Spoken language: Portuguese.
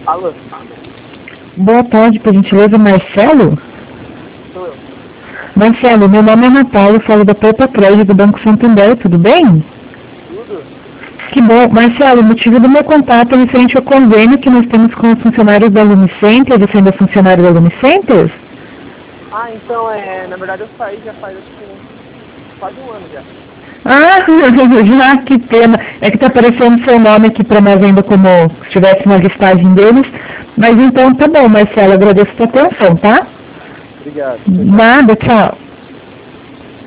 Alô? Boa tarde, por gentileza, Marcelo? Sou eu. Marcelo, meu nome é Natália, falo da Poupa Crédito do Banco Santander, tudo bem? Tudo? Que bom. Marcelo, o motivo do meu contato é referente ao convênio que nós temos com os funcionários da Lumicenter. Você ainda é funcionário da Lumicenter? Ah, então, na verdade eu saí já faz acho que quase um ano já. Ah, já, que pena. É que está aparecendo seu nome aqui para nós ainda como se estivesse na listagem deles. Mas então tá bom, Marcelo, agradeço a sua atenção, tá? Obrigado. Nada, tchau.